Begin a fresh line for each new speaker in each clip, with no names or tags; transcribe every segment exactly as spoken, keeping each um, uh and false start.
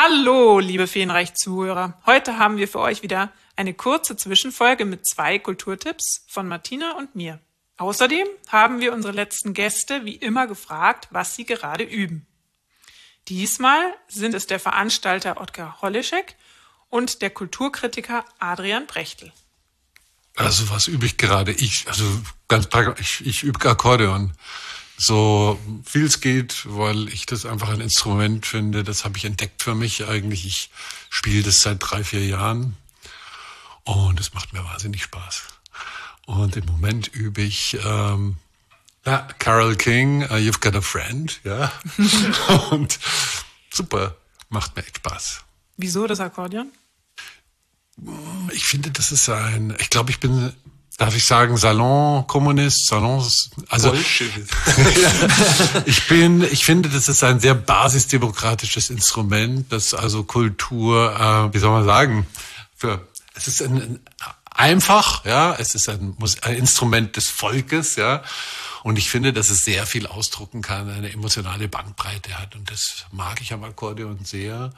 Hallo, liebe Feenreich-Zuhörer. Heute haben wir für euch wieder eine kurze Zwischenfolge mit zwei Kulturtipps von Martina und mir. Außerdem haben wir unsere letzten Gäste wie immer gefragt, was sie gerade üben. Diesmal sind es der Veranstalter Otkar Holischek und der Kulturkritiker Adrian Prechtl.
Also was übe ich gerade? Ich, also ganz praktisch, ich, ich übe Akkordeon. So viel es geht, weil ich das einfach ein Instrument finde, das habe ich entdeckt für mich eigentlich. Ich spiele das seit drei, vier Jahren und es macht mir wahnsinnig Spaß. Und im Moment übe ich ähm, ja, Carole King, uh, You've Got a Friend, ja. Und super, macht mir echt Spaß.
Wieso das Akkordeon?
Ich finde, das ist ein, ich glaube, ich bin, darf ich sagen, Salon-Kommunist, Salons, also ich bin, ich finde, das ist ein sehr basisdemokratisches Instrument, das also Kultur, äh, wie soll man sagen, für, es ist ein, ein einfach, ja, es ist ein, ein Instrument des Volkes, ja, und ich finde, dass es sehr viel ausdrucken kann, eine emotionale Bandbreite hat und das mag ich am Akkordeon sehr.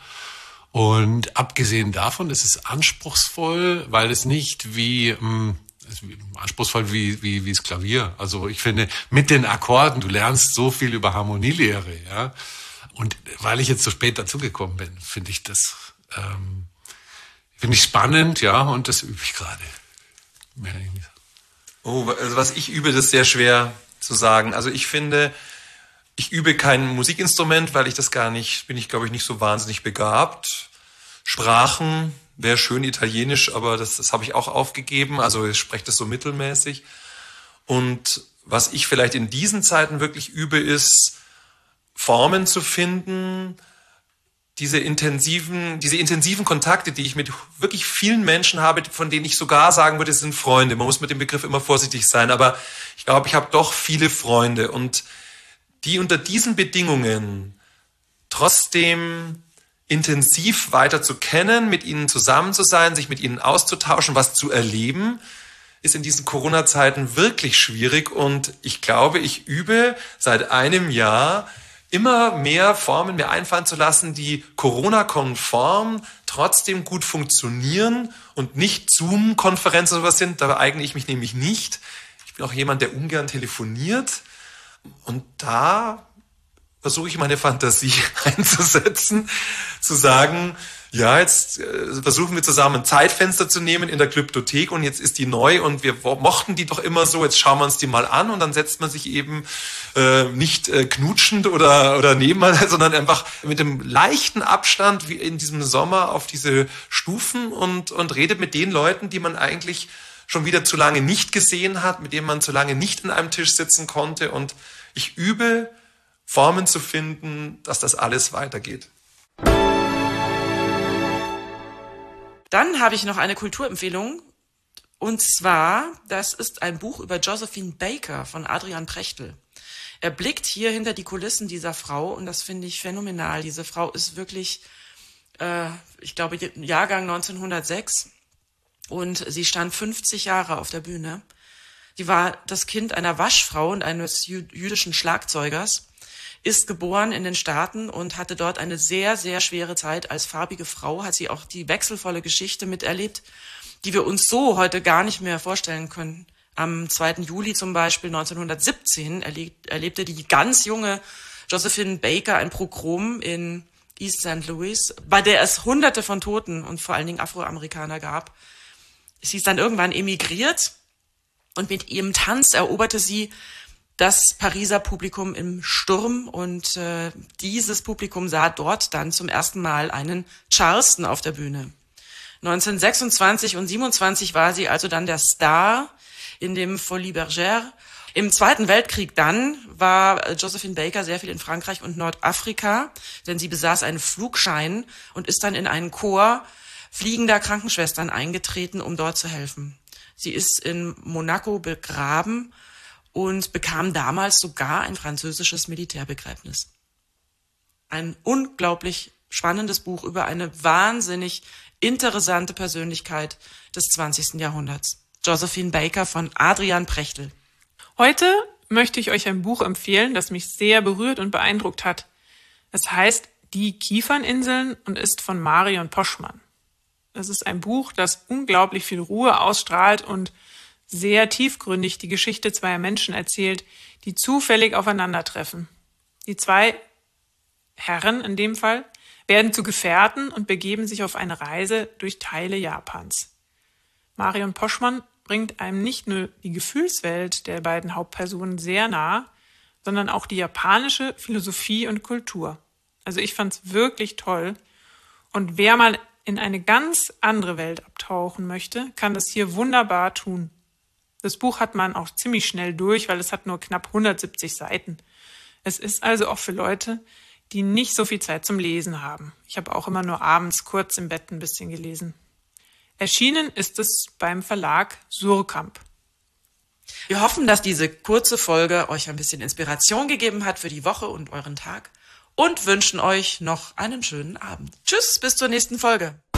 Und abgesehen davon ist es anspruchsvoll, weil es nicht wie, mh, anspruchsvoll wie, wie, wie das Klavier. Also ich finde, mit den Akkorden, du lernst so viel über Harmonielehre, ja. Und weil ich jetzt so spät dazugekommen bin, finde ich das, ähm, finde ich spannend, ja, und das übe ich gerade. Mehr nicht.
Oh, also was ich übe, das ist sehr schwer zu sagen. Also ich finde, ich übe kein Musikinstrument, weil ich das gar nicht, bin ich glaube ich nicht so wahnsinnig begabt. Sprachen wäre schön, Italienisch, aber das, das habe ich auch aufgegeben. Also ich spreche das so mittelmäßig. Und was ich vielleicht in diesen Zeiten wirklich übe, ist Formen zu finden, diese intensiven, diese intensiven Kontakte, die ich mit wirklich vielen Menschen habe, von denen ich sogar sagen würde, es sind Freunde. Man muss mit dem Begriff immer vorsichtig sein, aber ich glaube, ich habe doch viele Freunde und die unter diesen Bedingungen trotzdem intensiv weiter zu kennen, mit ihnen zusammen zu sein, sich mit ihnen auszutauschen, was zu erleben, ist in diesen Corona-Zeiten wirklich schwierig. Und ich glaube, ich übe seit einem Jahr immer mehr Formen mir einfallen zu lassen, die Corona-konform trotzdem gut funktionieren und nicht Zoom-Konferenzen oder sowas sind. Da eigne ich mich nämlich nicht. Ich bin auch jemand, der ungern telefoniert. Und da versuche ich meine Fantasie einzusetzen, zu sagen, ja, jetzt äh, versuchen wir zusammen ein Zeitfenster zu nehmen in der Glyptothek und jetzt ist die neu und wir mochten die doch immer so, jetzt schauen wir uns die mal an und dann setzt man sich eben äh, nicht äh, knutschend oder, oder nebeneinander, sondern einfach mit dem leichten Abstand wie in diesem Sommer auf diese Stufen und, und redet mit den Leuten, die man eigentlich schon wieder zu lange nicht gesehen hat, mit denen man zu lange nicht an einem Tisch sitzen konnte. Und ich übe, Formen zu finden, dass das alles weitergeht.
Dann habe ich noch eine Kulturempfehlung. Und zwar, das ist ein Buch über Josephine Baker von Adrian Prechtl. Er blickt hier hinter die Kulissen dieser Frau und das finde ich phänomenal. Diese Frau ist wirklich, äh, ich glaube, Jahrgang neunzehnhundertsechs. Und sie stand fünfzig Jahre auf der Bühne. Sie war das Kind einer Waschfrau und eines jü- jüdischen Schlagzeugers, ist geboren in den Staaten und hatte dort eine sehr, sehr schwere Zeit. Als farbige Frau hat sie auch die wechselvolle Geschichte miterlebt, die wir uns so heute gar nicht mehr vorstellen können. Am zweiten Juli zum Beispiel neunzehnhundertsiebzehn erlebt, erlebte die ganz junge Josephine Baker ein Pogrom in East Saint Louis, bei der es Hunderte von Toten und vor allen Dingen Afroamerikaner gab. Sie ist dann irgendwann emigriert und mit ihrem Tanz eroberte sie das Pariser Publikum im Sturm und äh, dieses Publikum sah dort dann zum ersten Mal einen Charleston auf der Bühne. neunzehnhundertsechsundzwanzig und siebenundzwanzig war sie also dann der Star in dem Folies Bergère. Im Zweiten Weltkrieg dann war Josephine Baker sehr viel in Frankreich und Nordafrika, denn sie besaß einen Flugschein und ist dann in einen Chor fliegender Krankenschwestern eingetreten, um dort zu helfen. Sie ist in Monaco begraben und bekam damals sogar ein französisches Militärbegräbnis. Ein unglaublich spannendes Buch über eine wahnsinnig interessante Persönlichkeit des zwanzigsten Jahrhunderts. Josephine Baker von Adrian Prechtl.
Heute möchte ich euch ein Buch empfehlen, das mich sehr berührt und beeindruckt hat. Es heißt Die Kieferninseln und ist von Marion Poschmann. Es ist ein Buch, das unglaublich viel Ruhe ausstrahlt und sehr tiefgründig die Geschichte zweier Menschen erzählt, die zufällig aufeinandertreffen. Die zwei Herren in dem Fall werden zu Gefährten und begeben sich auf eine Reise durch Teile Japans. Marion Poschmann bringt einem nicht nur die Gefühlswelt der beiden Hauptpersonen sehr nah, sondern auch die japanische Philosophie und Kultur. Also ich fand's wirklich toll. Und wer mal in eine ganz andere Welt abtauchen möchte, kann das hier wunderbar tun. Das Buch hat man auch ziemlich schnell durch, weil es hat nur knapp hundertsiebzig Seiten. Es ist also auch für Leute, die nicht so viel Zeit zum Lesen haben. Ich habe auch immer nur abends kurz im Bett ein bisschen gelesen. Erschienen ist es beim Verlag Surkamp.
Wir hoffen, dass diese kurze Folge euch ein bisschen Inspiration gegeben hat für die Woche und euren Tag und wünschen euch noch einen schönen Abend. Tschüss, bis zur nächsten Folge.